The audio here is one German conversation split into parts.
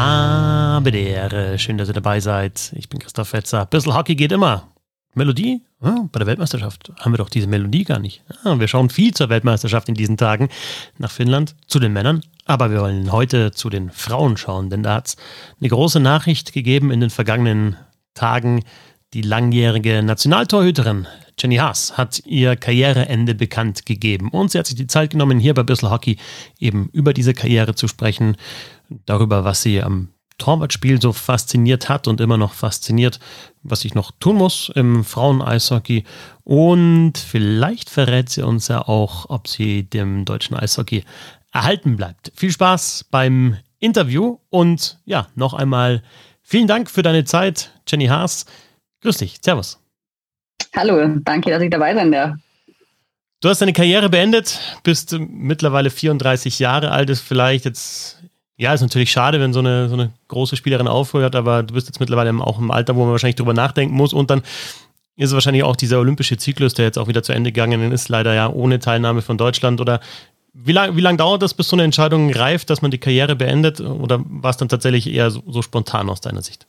Habe der Ehre. Schön, dass ihr dabei seid. Ich bin Christoph Fetzer. Bissl Hockey geht immer. Melodie? Bei der Weltmeisterschaft haben wir doch diese Melodie gar nicht. Wir schauen viel zur Weltmeisterschaft in diesen Tagen nach Finnland, zu den Männern. Aber wir wollen heute zu den Frauen schauen, denn da hat es eine große Nachricht gegeben in den vergangenen Tagen. Die langjährige Nationaltorhüterin Jenny Haas hat ihr Karriereende bekannt gegeben. Und sie hat sich die Zeit genommen, hier bei Bissl Hockey eben über diese Karriere zu sprechen, darüber, was sie am Torwartspiel so fasziniert hat und immer noch fasziniert, was ich noch tun muss im Frauen-Eishockey. Und vielleicht verrät sie uns ja auch, ob sie dem deutschen Eishockey erhalten bleibt. Viel Spaß beim Interview und ja, noch einmal vielen Dank für deine Zeit, Jenny Haas. Grüß dich, servus. Hallo, danke, dass ich dabei sein darf. Du hast deine Karriere beendet, bist mittlerweile 34 Jahre alt, ist vielleicht jetzt, ja, ist natürlich schade, wenn so eine große Spielerin aufhört, aber du bist jetzt mittlerweile auch im Alter, wo man wahrscheinlich drüber nachdenken muss und dann ist es wahrscheinlich auch dieser olympische Zyklus, der jetzt auch wieder zu Ende gegangen ist, leider ja ohne Teilnahme von Deutschland. Oder wie lang dauert das, bis so eine Entscheidung reift, dass man die Karriere beendet, oder war es dann tatsächlich eher so spontan aus deiner Sicht?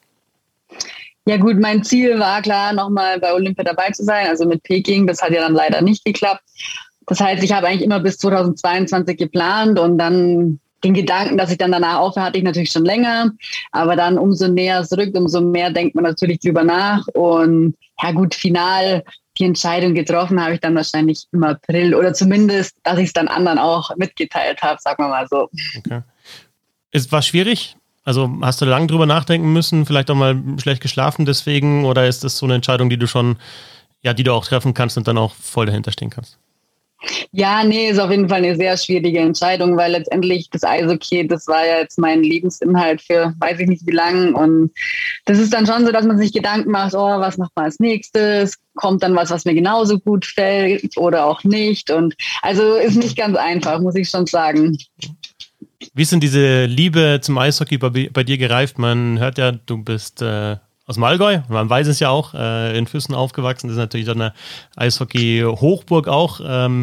Ja gut, mein Ziel war klar, nochmal bei Olympia dabei zu sein, also mit Peking. Das hat ja dann leider nicht geklappt. Das heißt, ich habe eigentlich immer bis 2022 geplant und dann den Gedanken, dass ich dann danach aufhöre, hatte ich natürlich schon länger. Aber dann umso näher es rückt, umso mehr denkt man natürlich drüber nach. Und ja gut, final die Entscheidung getroffen habe ich dann wahrscheinlich im April oder zumindest, dass ich es dann anderen auch mitgeteilt habe, sagen wir mal so. Okay. War schwierig? Also hast du lange drüber nachdenken müssen, vielleicht auch mal schlecht geschlafen deswegen, oder ist das so eine Entscheidung, die du auch treffen kannst und dann auch voll dahinter stehen kannst? Ja, nee, ist auf jeden Fall eine sehr schwierige Entscheidung, weil letztendlich das Eishockey, das war ja jetzt mein Lebensinhalt für weiß ich nicht wie lang, und das ist dann schon so, dass man sich Gedanken macht, was macht man als nächstes, kommt dann was mir genauso gut fällt oder auch nicht, und also ist nicht ganz einfach, muss ich schon sagen. Wie ist denn diese Liebe zum Eishockey bei dir gereift? Man hört ja, du bist aus dem Allgäu, man weiß es ja auch, in Füssen aufgewachsen, das ist natürlich dann eine Eishockey-Hochburg auch.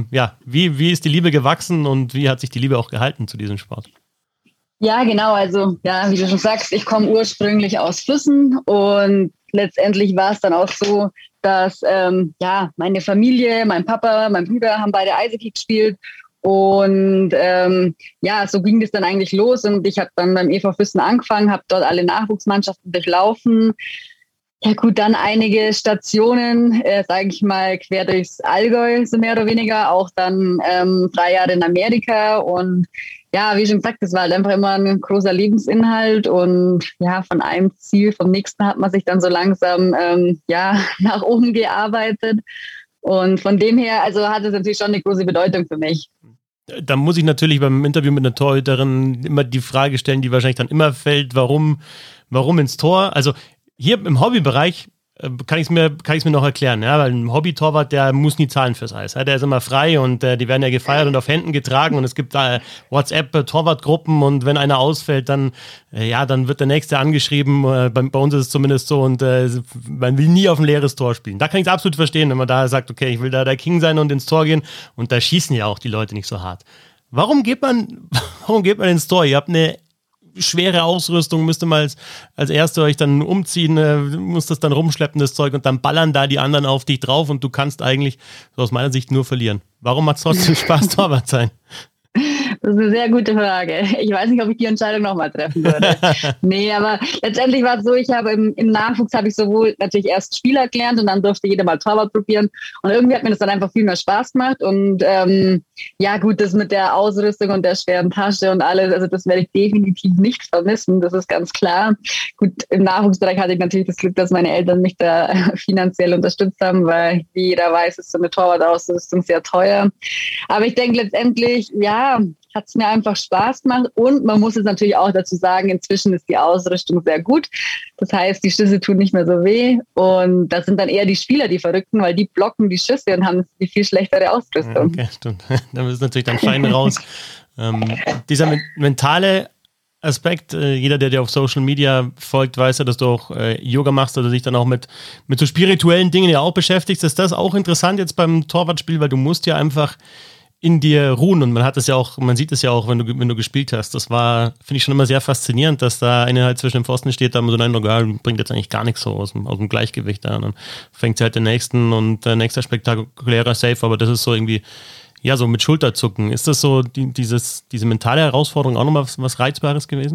Wie ist die Liebe gewachsen und wie hat sich die Liebe auch gehalten zu diesem Sport? Ja, genau, also ja, wie du schon sagst, ich komme ursprünglich aus Füssen und letztendlich war es dann auch so, dass meine Familie, mein Papa, mein Bruder haben beide Eishockey gespielt. Und so ging das dann eigentlich los und ich habe dann beim EV Füssen angefangen, habe dort alle Nachwuchsmannschaften durchlaufen. Ja gut, dann einige Stationen, sage ich mal, quer durchs Allgäu, so mehr oder weniger, auch dann 3 Jahre in Amerika und ja, wie schon gesagt, das war halt einfach immer ein großer Lebensinhalt und ja, von einem Ziel vom nächsten hat man sich dann so langsam nach oben gearbeitet. Und von dem her, also hat es natürlich schon eine große Bedeutung für mich. Da muss ich natürlich beim Interview mit einer Torhüterin immer die Frage stellen, die wahrscheinlich dann immer fällt, warum ins Tor? Also hier im Hobbybereich kann ich es mir noch erklären, ja, weil ein Hobby-Torwart, der muss nie zahlen fürs Eis. Ja, der ist immer frei und die werden ja gefeiert und auf Händen getragen und es gibt da WhatsApp-Torwartgruppen und wenn einer ausfällt, dann wird der Nächste angeschrieben. Bei uns ist es zumindest so und man will nie auf ein leeres Tor spielen. Da kann ich es absolut verstehen, wenn man da sagt, okay, ich will da der King sein und ins Tor gehen und da schießen ja auch die Leute nicht so hart. Warum geht man ins Tor? Ihr habt eine schwere Ausrüstung, müsst ihr mal als Erste euch dann umziehen, musst das dann rumschleppen, das Zeug, und dann ballern da die anderen auf dich drauf und du kannst eigentlich, so aus meiner Sicht, nur verlieren. Warum macht es trotzdem Spaß, Torwart sein? Das ist eine sehr gute Frage. Ich weiß nicht, ob ich die Entscheidung nochmal treffen würde. Nee, aber letztendlich war es so, ich habe im Nachwuchs habe ich sowohl natürlich erst Spieler gelernt und dann durfte jeder mal Torwart probieren. Und irgendwie hat mir das dann einfach viel mehr Spaß gemacht. Und das mit der Ausrüstung und der schweren Tasche und alles, also das werde ich definitiv nicht vermissen, das ist ganz klar. Gut, im Nachwuchsbereich hatte ich natürlich das Glück, dass meine Eltern mich da finanziell unterstützt haben, weil wie jeder weiß, ist so eine Torwart-Ausrüstung sehr teuer. Aber ich denke letztendlich, hat es mir einfach Spaß gemacht und man muss es natürlich auch dazu sagen, inzwischen ist die Ausrüstung sehr gut. Das heißt, die Schüsse tun nicht mehr so weh und das sind dann eher die Spieler, die Verrückten, weil die blocken die Schüsse und haben die viel schlechtere Ausrüstung. Okay, stimmt. Da ist natürlich dann fein raus. Dieser mentale Aspekt, jeder, der dir auf Social Media folgt, weiß ja, dass du auch Yoga machst oder dich dann auch mit so spirituellen Dingen ja auch beschäftigst. Ist das auch interessant jetzt beim Torwartspiel, weil du musst ja einfach in dir ruhen und man sieht es ja auch, wenn du gespielt hast. Das war, finde ich schon immer sehr faszinierend, dass da eine halt zwischen dem Pfosten steht, da man so einen Eindruck, bringt jetzt eigentlich gar nichts so aus dem Gleichgewicht da. Und dann fängt sie halt den nächsten und der nächste spektakulärer Save, aber das ist so irgendwie, ja, so mit Schulterzucken. Ist das so diese mentale Herausforderung auch nochmal was Reizbares gewesen?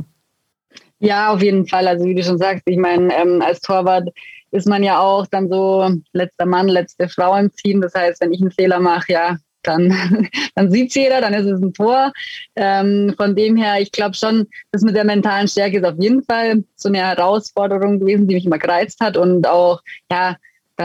Ja, auf jeden Fall. Also wie du schon sagst, ich meine, als Torwart ist man ja auch dann so letzter Mann, letzte Frau im Team. Das heißt, wenn ich einen Fehler mache, ja, dann sieht es jeder, dann ist es ein Tor. Von dem her, ich glaube schon, das mit der mentalen Stärke ist auf jeden Fall so eine Herausforderung gewesen, die mich immer gereizt hat. Und auch, da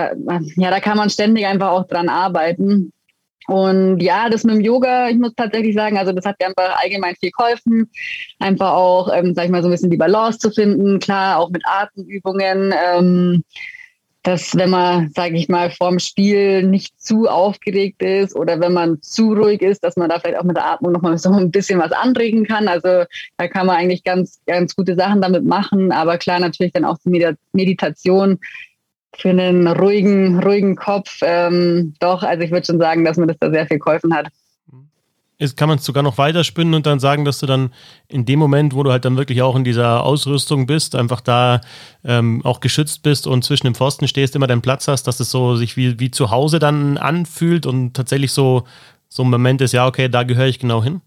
kann man ständig einfach auch dran arbeiten. Und ja, das mit dem Yoga, ich muss tatsächlich sagen, also das hat mir einfach allgemein viel geholfen. Einfach auch, sag ich mal, so ein bisschen die Balance zu finden. Klar, auch mit Atemübungen. Dass wenn man, sage ich mal, vorm Spiel nicht zu aufgeregt ist oder wenn man zu ruhig ist, dass man da vielleicht auch mit der Atmung nochmal so ein bisschen was anregen kann. Also da kann man eigentlich ganz, ganz gute Sachen damit machen. Aber klar, natürlich dann auch die Meditation für einen ruhigen Kopf. Doch, also ich würde schon sagen, dass mir das da sehr viel geholfen hat. Kann man es sogar noch weiterspinnen und dann sagen, dass du dann in dem Moment, wo du halt dann wirklich auch in dieser Ausrüstung bist, einfach da auch geschützt bist und zwischen dem Pfosten stehst, immer deinen Platz hast, dass es so sich wie zu Hause dann anfühlt und tatsächlich so ein Moment ist, ja, okay, da gehöre ich genau hin?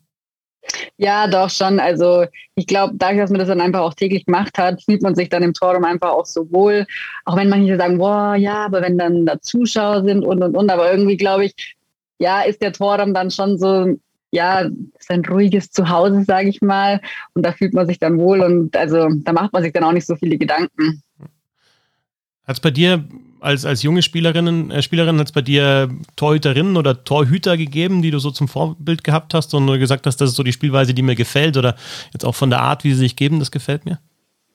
Ja, doch schon. Also ich glaube, dadurch, dass man das dann einfach auch täglich gemacht hat, fühlt man sich dann im Torraum einfach auch so wohl. Auch wenn manche sagen, boah, ja, aber wenn dann da Zuschauer sind und. Aber irgendwie glaube ich, ja, ist der Torraum dann schon so, ja, ist ein ruhiges Zuhause, sage ich mal. Und da fühlt man sich dann wohl und also da macht man sich dann auch nicht so viele Gedanken. Hat es bei dir als junge Spielerin hat es bei dir Torhüterinnen oder Torhüter gegeben, die du so zum Vorbild gehabt hast und gesagt hast, das ist so die Spielweise, die mir gefällt oder jetzt auch von der Art, wie sie sich geben, das gefällt mir?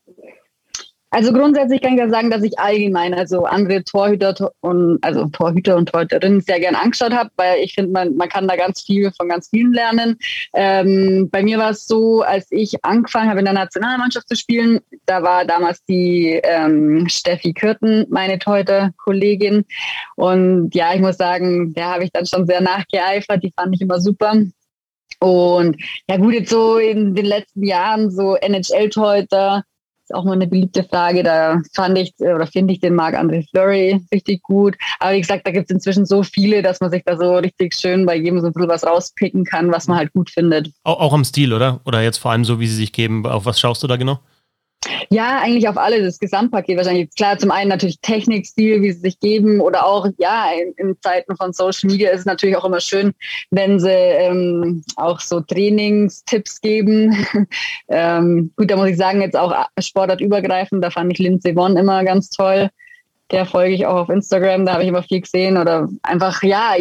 Also grundsätzlich kann ich ja sagen, dass ich allgemein also andere Torhüter und Torhüterinnen sehr gern angeschaut habe, weil ich finde, man kann da ganz viel von ganz vielen lernen. Bei mir war es so, als ich angefangen habe in der Nationalmannschaft zu spielen, da war damals die Steffi Kürten meine Torhüter-Kollegin und ja, ich muss sagen, der habe ich dann schon sehr nachgeeifert, die fand ich immer super. Und ja gut, jetzt so in den letzten Jahren so NHL-Torhüter, auch mal eine beliebte Frage, da finde ich den Marc-André Fleury richtig gut. Aber wie gesagt, da gibt es inzwischen so viele, dass man sich da so richtig schön bei jedem so ein bisschen was rauspicken kann, was man halt gut findet. Auch am Stil, oder? Oder jetzt vor allem so, wie sie sich geben. Auf was schaust du da genau? Ja, eigentlich auf alle, das Gesamtpaket wahrscheinlich. Klar, zum einen natürlich Technikstil, wie sie sich geben oder auch, ja, in Zeiten von Social Media ist es natürlich auch immer schön, wenn sie auch so Trainingstipps geben. Gut, da muss ich sagen, jetzt auch sportartübergreifend, da fand ich Lindsey Vonn immer ganz toll. Der folge ich auch auf Instagram, da habe ich immer viel gesehen oder einfach, ja,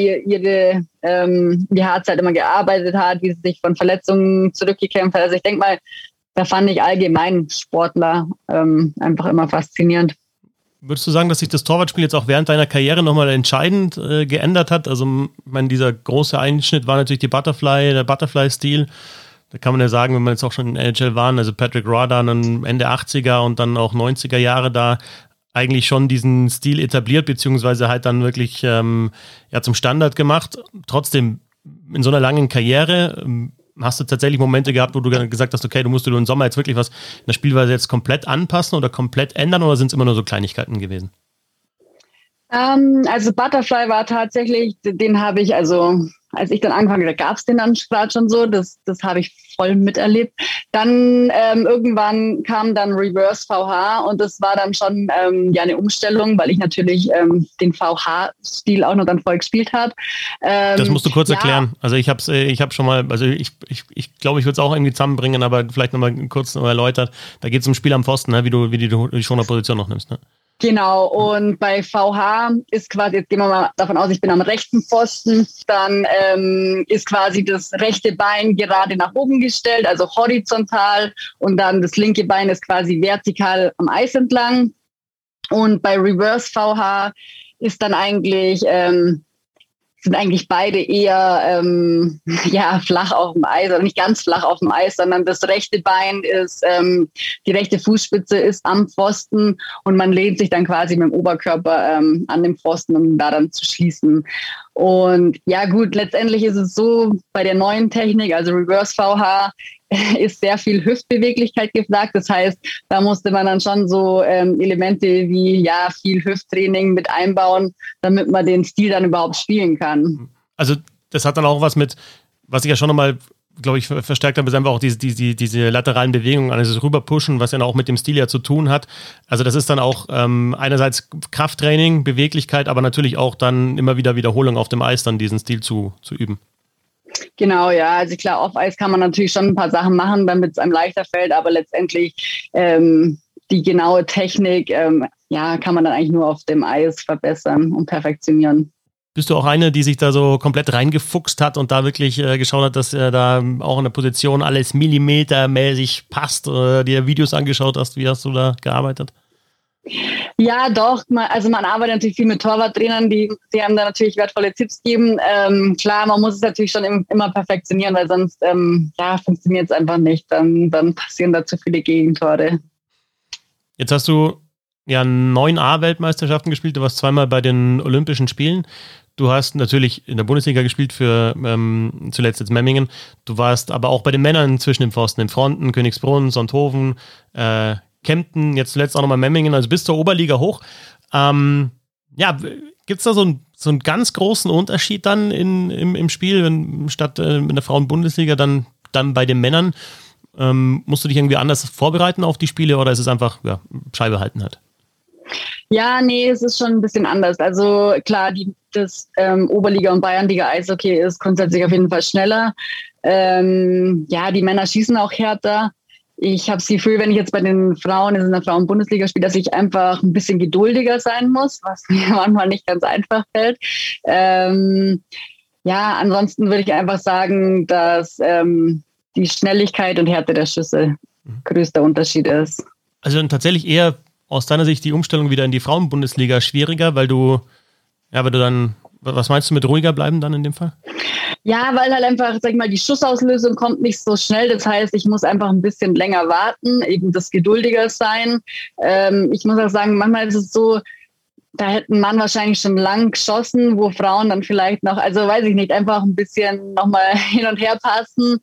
wie hart sie halt immer gearbeitet hat, wie sie sich von Verletzungen zurückgekämpft hat. Also ich denke mal, da fand ich allgemein Sportler einfach immer faszinierend. Würdest du sagen, dass sich das Torwartspiel jetzt auch während deiner Karriere nochmal entscheidend geändert hat? Also, ich meine, dieser große Einschnitt war natürlich der Butterfly-Stil. Da kann man ja sagen, wenn man jetzt auch schon in NHL waren, also Patrick Roy dann Ende 80er und dann auch 90er Jahre da eigentlich schon diesen Stil etabliert, beziehungsweise halt dann wirklich zum Standard gemacht. Trotzdem, in so einer langen Karriere hast du tatsächlich Momente gehabt, wo du gesagt hast, okay, du musst im Sommer jetzt wirklich was in der Spielweise jetzt komplett anpassen oder komplett ändern oder sind es immer nur so Kleinigkeiten gewesen? Also Butterfly war tatsächlich, den habe ich, also als ich dann angefangen habe, gab es den dann gerade schon so, das habe ich voll miterlebt. Dann irgendwann kam dann Reverse VH und das war dann schon eine Umstellung, weil ich natürlich den VH-Stil auch noch dann voll gespielt habe. Das musst du kurz erklären. Also ich habe schon mal, also ich glaube, ich würde es auch irgendwie zusammenbringen, aber vielleicht nochmal kurz erläutert. Da geht es um Spiel am Pfosten, ne? wie du die Schonerposition noch nimmst, ne? Genau, und bei VH ist quasi, jetzt gehen wir mal davon aus, ich bin am rechten Pfosten, dann ist quasi das rechte Bein gerade nach oben gestellt, also horizontal und dann das linke Bein ist quasi vertikal am Eis entlang. Und bei Reverse VH ist dann eigentlich sind eigentlich beide eher flach auf dem Eis, oder nicht ganz flach auf dem Eis, sondern das rechte Bein ist, die rechte Fußspitze ist am Pfosten und man lehnt sich dann quasi mit dem Oberkörper an den Pfosten, um da dann zu schließen. Und ja gut, letztendlich ist es so, bei der neuen Technik, also Reverse VH, ist sehr viel Hüftbeweglichkeit gefragt. Das heißt, da musste man dann schon so Elemente wie viel Hüfttraining mit einbauen, damit man den Stil dann überhaupt spielen kann. Also das hat dann auch was mit, was ich ja schon nochmal, glaube ich, verstärkt habe, ist einfach auch diese lateralen Bewegungen, also das Rüberpushen, was ja auch mit dem Stil ja zu tun hat. Also das ist dann auch einerseits Krafttraining, Beweglichkeit, aber natürlich auch dann immer wieder Wiederholung auf dem Eis, dann diesen Stil zu üben. Genau, ja. Also klar, auf Eis kann man natürlich schon ein paar Sachen machen, damit es einem leichter fällt, aber letztendlich die genaue Technik kann man dann eigentlich nur auf dem Eis verbessern und perfektionionieren. Bist du auch eine, die sich da so komplett reingefuchst hat und da wirklich geschaut hat, dass da auch in der Position alles millimetermäßig passt, dir Videos angeschaut hast? Wie hast du da gearbeitet? Ja, doch. Also man arbeitet natürlich viel mit Torwarttrainern, die einem da natürlich wertvolle Tipps geben. Klar, man muss es natürlich schon immer perfektionieren, weil sonst funktioniert es einfach nicht. Dann passieren da zu viele Gegentore. Jetzt hast du 9 A-Weltmeisterschaften gespielt. Du warst zweimal bei den Olympischen Spielen. Du hast natürlich in der Bundesliga gespielt für zuletzt jetzt Memmingen. Du warst aber auch bei den Männern zwischen den Pfosten, in Fronten, Königsbrunn, Sonthofen, Kempten, jetzt zuletzt auch nochmal Memmingen, also bis zur Oberliga hoch. Gibt es da so einen ganz großen Unterschied dann im Spiel, wenn statt in der Frauen-Bundesliga dann bei den Männern? Musst du dich irgendwie anders vorbereiten auf die Spiele oder ist es einfach Scheibe halten halt? Ja, nee, es ist schon ein bisschen anders. Also klar, das Oberliga- und Bayernliga Eishockey ist grundsätzlich auf jeden Fall schneller. Die Männer schießen auch härter. Ich habe das Gefühl, wenn ich jetzt bei den Frauen in der Frauen-Bundesliga spiele, dass ich einfach ein bisschen geduldiger sein muss, was mir manchmal nicht ganz einfach fällt. Ansonsten würde ich einfach sagen, dass die Schnelligkeit und Härte der Schüsse größter Unterschied ist. Also dann tatsächlich eher aus deiner Sicht die Umstellung wieder in die Frauen-Bundesliga schwieriger, weil du dann, was meinst du mit ruhiger bleiben dann in dem Fall? Ja, weil halt einfach, sag ich mal, die Schussauslösung kommt nicht so schnell. Das heißt, ich muss einfach ein bisschen länger warten, eben das geduldiger sein. Ich muss auch sagen, manchmal ist es so, da hätte ein Mann wahrscheinlich schon lang geschossen, wo Frauen dann vielleicht noch, also weiß ich nicht, einfach ein bisschen nochmal hin und her passen.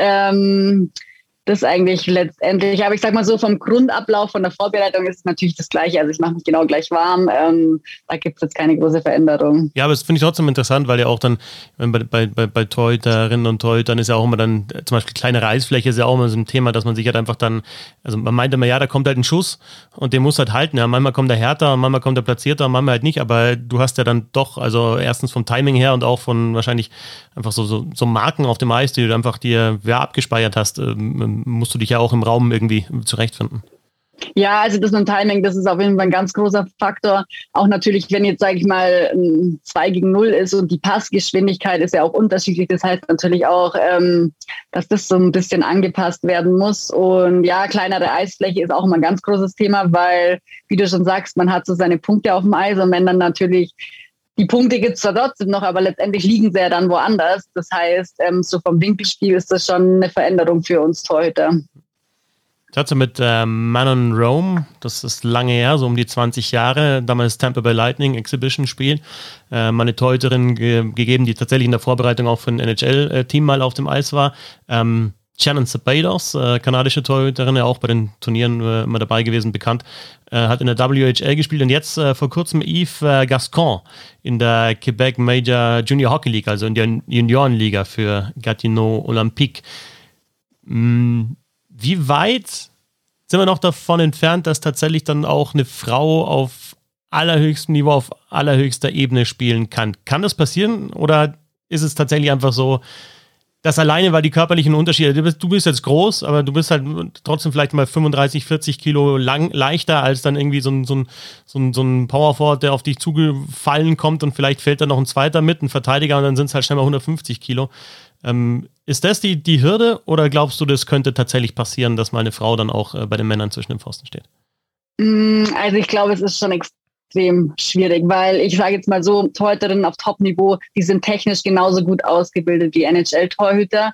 Das eigentlich letztendlich, aber ich sag mal so, vom Grundablauf, von der Vorbereitung ist es natürlich das Gleiche. Also ich mache mich genau gleich warm. Da gibt es jetzt keine große Veränderung. Ja, aber das finde ich trotzdem interessant, weil ja auch dann bei Torhüterinnen und Torhütern ist ja auch immer dann zum Beispiel kleinere Eisfläche ist ja auch immer so ein Thema, dass man sich halt einfach dann, also man meint immer, da kommt halt ein Schuss und den muss halt halten. Ja, manchmal kommt der härter und manchmal kommt der platzierter und manchmal halt nicht, aber du hast ja dann doch, also erstens vom Timing her und auch von wahrscheinlich einfach so Marken auf dem Eis, die du einfach dir abgespeichert hast, musst du dich ja auch im Raum irgendwie zurechtfinden. Ja, also das mit dem Timing, das ist auf jeden Fall ein ganz großer Faktor. Auch natürlich, wenn jetzt, sage ich mal, 2-0 ist und die Passgeschwindigkeit ist ja auch unterschiedlich. Das heißt natürlich auch, dass das so ein bisschen angepasst werden muss. Und ja, kleinere Eisfläche ist auch immer ein ganz großes Thema, weil, wie du schon sagst, man hat so seine Punkte auf dem Eis und wenn dann natürlich die Punkte gibt es zwar trotzdem noch, aber letztendlich liegen sie ja dann woanders. Das heißt, so vom Winkelspiel ist das schon eine Veränderung für uns Torhüter. Ich hatte mit Manon Rome, das ist lange her, so um die 20 Jahre, damals Tampa Bay Lightning Exhibition-Spiel, meine Torhüterin gegeben, die tatsächlich in der Vorbereitung auch für ein NHL-Team mal auf dem Eis war. Shannon Sabados, kanadische Torhüterin, ja auch bei den Turnieren immer dabei gewesen, bekannt, hat in der WHL gespielt und jetzt vor kurzem Yves Gascon in der Quebec Major Junior Hockey League, also in der Juniorenliga für Gatineau Olympique. Wie weit sind wir noch davon entfernt, dass tatsächlich dann auch eine Frau auf allerhöchstem Niveau, auf allerhöchster Ebene spielen kann? Kann das passieren oder ist es tatsächlich einfach so, dass alleine, weil die körperlichen Unterschiede, du bist jetzt groß, aber du bist halt trotzdem vielleicht mal 35, 40 Kilo leichter als dann irgendwie so ein Powerforward, der auf dich zugefallen kommt und vielleicht fällt da noch ein zweiter mit, ein Verteidiger und dann sind es halt schnell mal 150 Kilo. Ist das die Hürde oder glaubst du, das könnte tatsächlich passieren, dass mal eine Frau dann auch bei den Männern zwischen den Pfosten steht? Also ich glaube, es ist schon extrem schwierig, weil ich sage jetzt mal so, Torhüterinnen auf Top-Niveau, die sind technisch genauso gut ausgebildet wie NHL-Torhüter.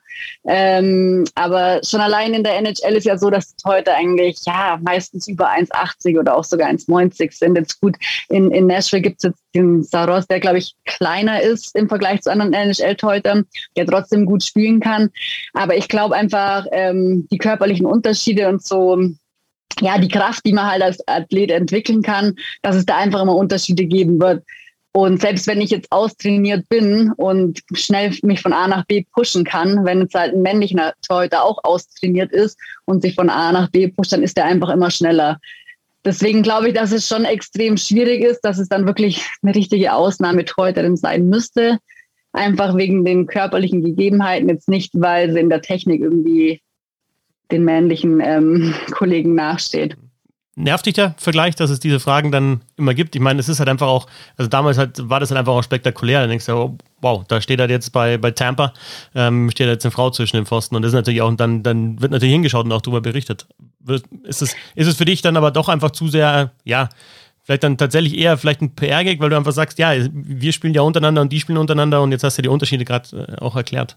Aber schon allein in der NHL ist ja so, dass Torhüter eigentlich meistens über 1,80 oder auch sogar 1,90 sind. Jetzt gut, in Nashville gibt es jetzt den Saros, der, glaube ich, kleiner ist im Vergleich zu anderen NHL-Torhütern, der trotzdem gut spielen kann. Aber ich glaube einfach, die körperlichen Unterschiede und so, die Kraft, die man halt als Athlet entwickeln kann, dass es da einfach immer Unterschiede geben wird. Und selbst wenn ich jetzt austrainiert bin und schnell mich von A nach B pushen kann, wenn jetzt halt ein männlicher Torhüter auch austrainiert ist und sich von A nach B pusht, dann ist der einfach immer schneller. Deswegen glaube ich, dass es schon extrem schwierig ist, dass es dann wirklich eine richtige Ausnahmetorhüterin sein müsste. Einfach wegen den körperlichen Gegebenheiten, jetzt nicht, weil sie in der Technik irgendwie den männlichen Kollegen nachsteht. Nervt dich der Vergleich, dass es diese Fragen dann immer gibt? Ich meine, es ist halt einfach auch, also damals war das halt einfach auch spektakulär. Dann denkst du, oh, wow, da steht halt jetzt bei Tampa, steht jetzt eine Frau zwischen den Pfosten und das ist natürlich auch, und dann wird natürlich hingeschaut und auch darüber berichtet. Ist es für dich dann aber doch einfach zu sehr, vielleicht dann tatsächlich eher vielleicht ein PR-Gag, weil du einfach sagst, wir spielen ja untereinander und die spielen untereinander und jetzt hast du die Unterschiede gerade auch erklärt.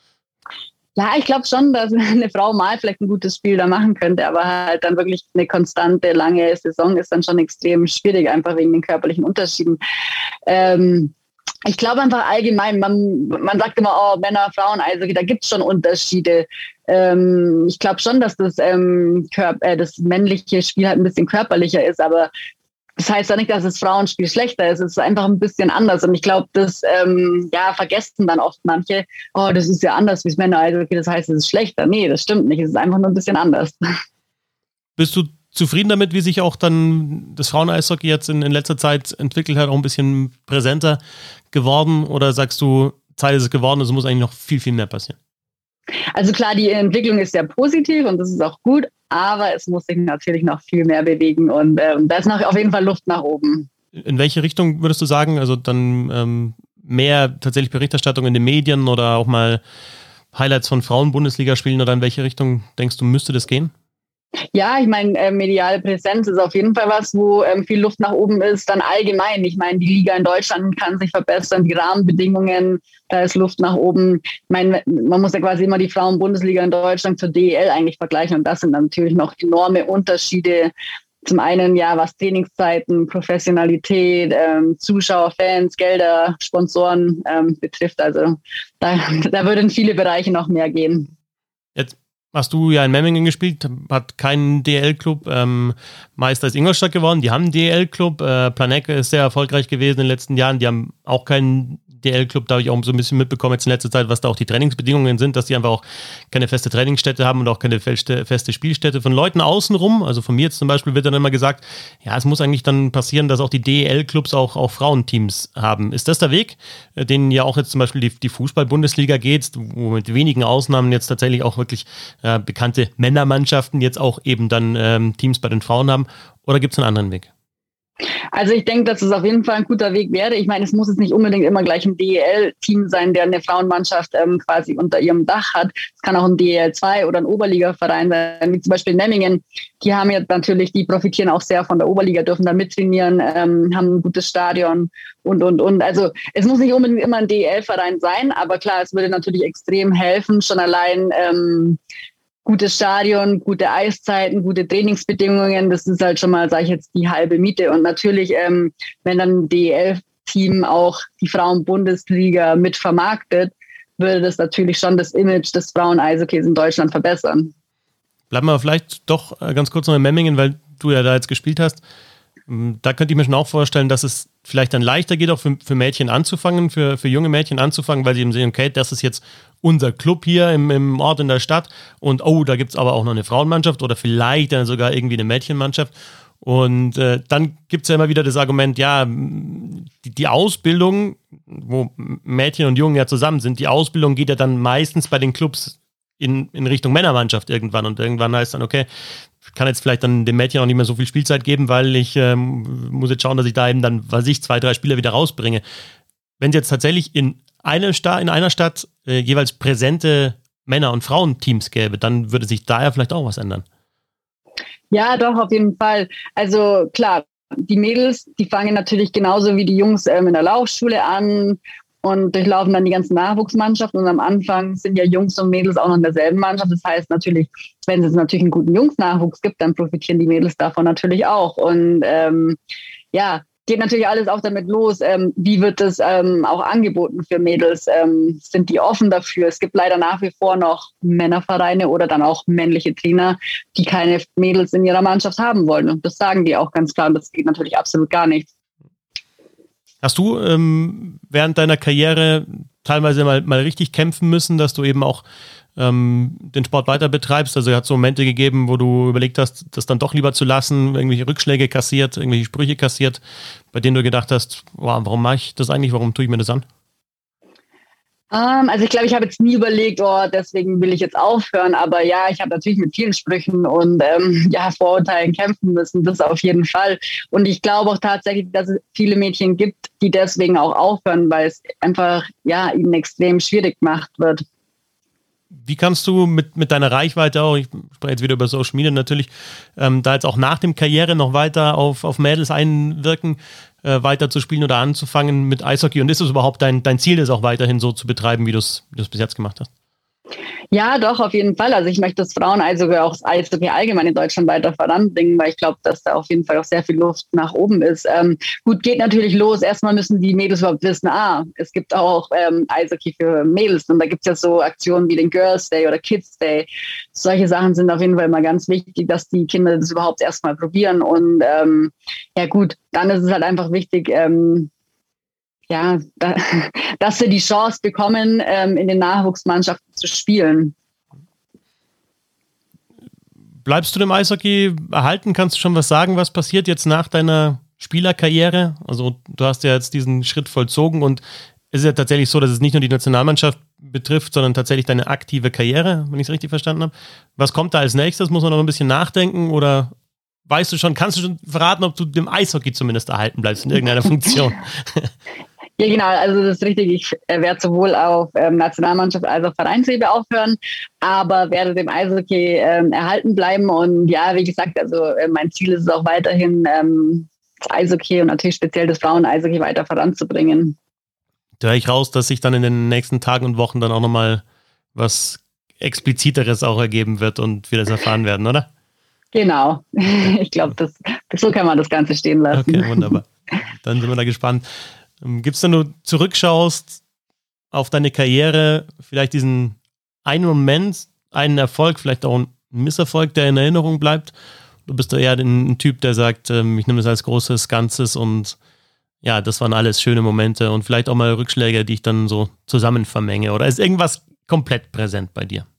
Ja, ich glaube schon, dass eine Frau mal vielleicht ein gutes Spiel da machen könnte, aber halt dann wirklich eine konstante, lange Saison ist dann schon extrem schwierig, einfach wegen den körperlichen Unterschieden. Ich glaube einfach allgemein, man sagt immer, oh, Männer, Frauen, also da gibt es schon Unterschiede. Ich glaube schon, dass das männliche Spiel halt ein bisschen körperlicher ist, aber das heißt ja nicht, dass das Frauenspiel schlechter ist. Es ist einfach ein bisschen anders. Und ich glaube, das vergessen dann oft manche, oh, das ist ja anders wie das Männer. Also, okay, das heißt, es ist schlechter. Nee, das stimmt nicht. Es ist einfach nur ein bisschen anders. Bist du zufrieden damit, wie sich auch dann das Frauen-Eishockey jetzt in letzter Zeit entwickelt hat, auch ein bisschen präsenter geworden? Oder sagst du, Zeit ist es geworden, es muss eigentlich noch viel, viel mehr passieren? Also klar, die Entwicklung ist sehr positiv und das ist auch gut, aber es muss sich natürlich noch viel mehr bewegen und da ist noch auf jeden Fall Luft nach oben. In welche Richtung würdest du sagen? Also dann mehr tatsächlich Berichterstattung in den Medien oder auch mal Highlights von Frauen-Bundesliga-Spielen oder in welche Richtung denkst du, müsste das gehen? Ja, ich meine, mediale Präsenz ist auf jeden Fall was, wo viel Luft nach oben ist. Dann allgemein, ich meine, die Liga in Deutschland kann sich verbessern, die Rahmenbedingungen, da ist Luft nach oben. Ich meine, man muss ja quasi immer die Frauen-Bundesliga in Deutschland zur DEL eigentlich vergleichen und das sind dann natürlich noch enorme Unterschiede. Zum einen, was Trainingszeiten, Professionalität, Zuschauer, Fans, Gelder, Sponsoren betrifft. Also da würde in viele Bereiche noch mehr gehen. Jetzt hast du ja in Memmingen gespielt, hat keinen DEL-Club. Meister ist Ingolstadt geworden, die haben einen DEL-Club. Planegge ist sehr erfolgreich gewesen in den letzten Jahren, die haben auch keinen DEL-Club, da habe ich auch so ein bisschen mitbekommen jetzt in letzter Zeit, was da auch die Trainingsbedingungen sind, dass die einfach auch keine feste Trainingsstätte haben und auch keine feste Spielstätte. Von Leuten außenrum, also von mir jetzt zum Beispiel, wird dann immer gesagt, es muss eigentlich dann passieren, dass auch die DEL-Clubs auch Frauenteams haben. Ist das der Weg, den ja auch jetzt zum Beispiel die Fußball-Bundesliga geht, wo mit wenigen Ausnahmen jetzt tatsächlich auch wirklich bekannte Männermannschaften jetzt auch eben dann Teams bei den Frauen haben? Oder gibt es einen anderen Weg? Also ich denke, dass es auf jeden Fall ein guter Weg wäre. Ich meine, es muss jetzt nicht unbedingt immer gleich ein DEL-Team sein, der eine Frauenmannschaft quasi unter ihrem Dach hat. Es kann auch ein DEL 2 oder ein Oberligaverein sein, wie zum Beispiel Memmingen. Die haben jetzt natürlich, die profitieren auch sehr von der Oberliga, dürfen da mittrainieren, haben ein gutes Stadion und. Also es muss nicht unbedingt immer ein DEL-Verein sein, aber klar, es würde natürlich extrem helfen, schon allein gutes Stadion, gute Eiszeiten, gute Trainingsbedingungen, das ist halt schon mal, sage ich jetzt, die halbe Miete. Und natürlich, wenn dann ein DEL-Team auch die Frauen-Bundesliga mit vermarktet, würde das natürlich schon das Image des Frauen-Eishockeys in Deutschland verbessern. Bleiben wir vielleicht doch ganz kurz noch in Memmingen, weil du ja da jetzt gespielt hast. Da könnte ich mir schon auch vorstellen, dass es vielleicht dann leichter geht, auch für Mädchen anzufangen, für junge Mädchen anzufangen, weil sie eben sehen, okay, das ist jetzt unser Club hier im Ort, in der Stadt und da gibt es aber auch noch eine Frauenmannschaft oder vielleicht dann sogar irgendwie eine Mädchenmannschaft. Und dann gibt es ja immer wieder das Argument, die Ausbildung, wo Mädchen und Jungen ja zusammen sind, die Ausbildung geht ja dann meistens bei den Clubs in Richtung Männermannschaft irgendwann und irgendwann heißt dann, okay, ich kann jetzt vielleicht dann dem Mädchen auch nicht mehr so viel Spielzeit geben, weil ich muss jetzt schauen, dass ich da eben dann, 2, 3 Spieler wieder rausbringe. Wenn es jetzt tatsächlich in einer Stadt jeweils präsente Männer- und Frauenteams gäbe, dann würde sich da ja vielleicht auch was ändern. Ja, doch, auf jeden Fall. Also klar, die Mädels, die fangen natürlich genauso wie die Jungs in der Laufschule an und durchlaufen dann die ganzen Nachwuchsmannschaften. Und am Anfang sind ja Jungs und Mädels auch noch in derselben Mannschaft. Das heißt natürlich, wenn es natürlich einen guten Jungsnachwuchs gibt, dann profitieren die Mädels davon natürlich auch. Und geht natürlich alles auch damit los. Wie wird das auch angeboten für Mädels? Sind die offen dafür? Es gibt leider nach wie vor noch Männervereine oder dann auch männliche Trainer, die keine Mädels in ihrer Mannschaft haben wollen. Und das sagen die auch ganz klar. Und das geht natürlich absolut gar nicht. Hast du während deiner Karriere teilweise mal richtig kämpfen müssen, dass du eben auch den Sport weiter betreibst? Also hat es so Momente gegeben, wo du überlegt hast, das dann doch lieber zu lassen, irgendwelche Rückschläge kassiert, irgendwelche Sprüche kassiert, bei denen du gedacht hast, wow, warum mache ich das eigentlich, warum tue ich mir das an? Also ich glaube, ich habe jetzt nie überlegt, deswegen will ich jetzt aufhören, aber ja, ich habe natürlich mit vielen Sprüchen und Vorurteilen kämpfen müssen, das auf jeden Fall. Und ich glaube auch tatsächlich, dass es viele Mädchen gibt, die deswegen auch aufhören, weil es einfach ihnen extrem schwierig gemacht wird. Wie kannst du mit deiner Reichweite auch, ich spreche jetzt wieder über Social Media natürlich, da jetzt auch nach dem Karriere noch weiter auf Mädels einwirken, weiter zu spielen oder anzufangen mit Eishockey? Und ist es überhaupt dein Ziel, das auch weiterhin so zu betreiben, wie du es bis jetzt gemacht hast? Ja, doch, auf jeden Fall. Also ich möchte das Frauen-Eishockey, auch das Eishockey allgemein in Deutschland weiter voranbringen, weil ich glaube, dass da auf jeden Fall auch sehr viel Luft nach oben ist. Gut, geht natürlich los. Erstmal müssen die Mädels überhaupt wissen, es gibt auch Eishockey für Mädels. Und da gibt es ja so Aktionen wie den Girls Day oder Kids Day. Solche Sachen sind auf jeden Fall immer ganz wichtig, dass die Kinder das überhaupt erstmal probieren. Und dann ist es halt einfach wichtig, dass sie die Chance bekommen, in den Nachwuchsmannschaften zu spielen. Bleibst du dem Eishockey erhalten? Kannst du schon was sagen, was passiert jetzt nach deiner Spielerkarriere? Also du hast ja jetzt diesen Schritt vollzogen und es ist ja tatsächlich so, dass es nicht nur die Nationalmannschaft betrifft, sondern tatsächlich deine aktive Karriere, wenn ich es richtig verstanden habe. Was kommt da als nächstes? Muss man noch ein bisschen nachdenken oder kannst du schon verraten, ob du dem Eishockey zumindest erhalten bleibst in irgendeiner Funktion? Ja, genau. Also das ist richtig. Ich werde sowohl auf Nationalmannschaft als auch Vereinsliebe aufhören, aber werde dem Eishockey erhalten bleiben. Und ja, wie gesagt, also mein Ziel ist es auch weiterhin, das Eishockey und natürlich speziell das Frauen-Eishockey weiter voranzubringen. Da höre ich raus, dass sich dann in den nächsten Tagen und Wochen dann auch nochmal was Expliziteres auch ergeben wird und wir das erfahren werden, oder? Genau. Ich glaube, so kann man das Ganze stehen lassen. Okay, wunderbar. Dann sind wir da gespannt. Gibt es, wenn du zurückschaust auf deine Karriere, vielleicht diesen einen Moment, einen Erfolg, vielleicht auch einen Misserfolg, der in Erinnerung bleibt? Du bist da eher ein Typ, der sagt, ich nehme das als großes Ganzes und ja, das waren alles schöne Momente und vielleicht auch mal Rückschläge, die ich dann so zusammen vermenge. Oder ist irgendwas komplett präsent bei dir?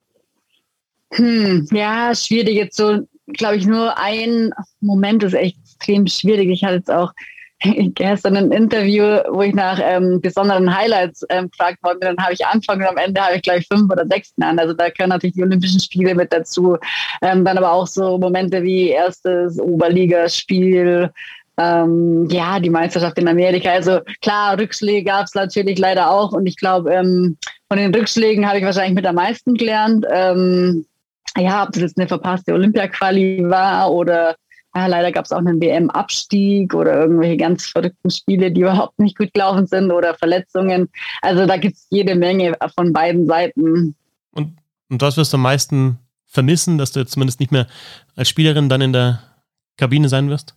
Ja, schwierig. Jetzt so, glaube ich, nur ein Moment ist echt extrem schwierig. Ich hatte jetzt auch gestern ein Interview, wo ich nach besonderen Highlights gefragt worden bin. Dann habe ich angefangen und am Ende habe ich gleich 5 oder 6 genannt. Also da gehören natürlich die Olympischen Spiele mit dazu. Dann aber auch so Momente wie erstes Oberligaspiel, die Meisterschaft in Amerika. Also klar, Rückschläge gab es natürlich leider auch. Und ich glaube, von den Rückschlägen habe ich wahrscheinlich mit am meisten gelernt. Ob das jetzt eine verpasste Olympia-Quali war oder leider gab es auch einen WM-Abstieg oder irgendwelche ganz verrückten Spiele, die überhaupt nicht gut gelaufen sind oder Verletzungen. Also da gibt es jede Menge von beiden Seiten. Und was wirst du am meisten vermissen, dass du jetzt zumindest nicht mehr als Spielerin dann in der Kabine sein wirst?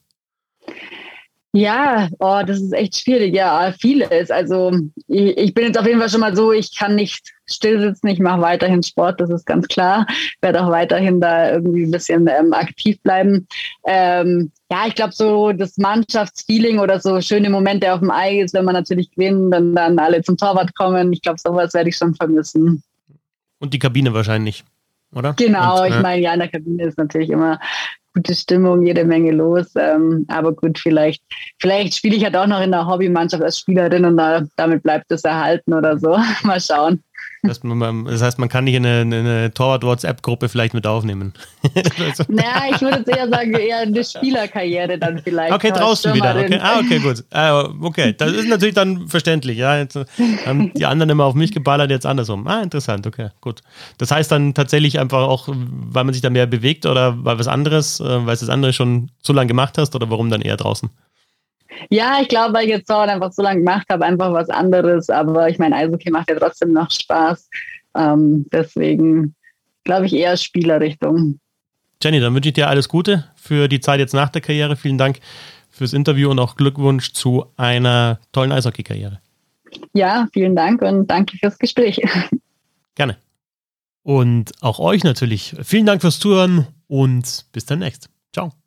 Ja, das ist echt schwierig. Ja, vieles. Also ich bin jetzt auf jeden Fall schon mal so, ich kann nicht still sitzen, ich mache weiterhin Sport, das ist ganz klar. Werde auch weiterhin da irgendwie ein bisschen aktiv bleiben. Ich glaube so das Mannschaftsfeeling oder so schöne Momente auf dem Eis, wenn man natürlich gewinnt und dann alle zum Torwart kommen. Ich glaube, sowas werde ich schon vermissen. Und die Kabine wahrscheinlich, oder? Genau, ich meine, ja, in der Kabine ist natürlich immer gute Stimmung, jede Menge los. Aber gut, vielleicht spiele ich halt auch noch in der Hobbymannschaft als Spielerin und damit bleibt es erhalten oder so. Mal schauen. Das heißt, man kann nicht in eine Torwart-WhatsApp-Gruppe vielleicht mit aufnehmen. Naja, ich würde jetzt eher sagen, eher eine Spielerkarriere dann vielleicht. Okay, draußen wieder. Okay. Okay, gut. Okay, das ist natürlich dann verständlich. Ja, jetzt haben die anderen immer auf mich geballert, jetzt andersrum. Interessant, okay, gut. Das heißt dann tatsächlich einfach auch, weil man sich da mehr bewegt oder weil was anderes, weil es das andere schon so lange gemacht hast oder warum dann eher draußen? Ja, ich glaube, weil ich jetzt Torwart einfach so lange gemacht habe, einfach was anderes. Aber ich meine, Eishockey macht ja trotzdem noch Spaß. Deswegen glaube ich eher Spielerrichtung. Jenny, dann wünsche ich dir alles Gute für die Zeit jetzt nach der Karriere. Vielen Dank fürs Interview und auch Glückwunsch zu einer tollen Eishockey-Karriere. Ja, vielen Dank und danke fürs Gespräch. Gerne. Und auch euch natürlich vielen Dank fürs Zuhören und bis demnächst. Ciao.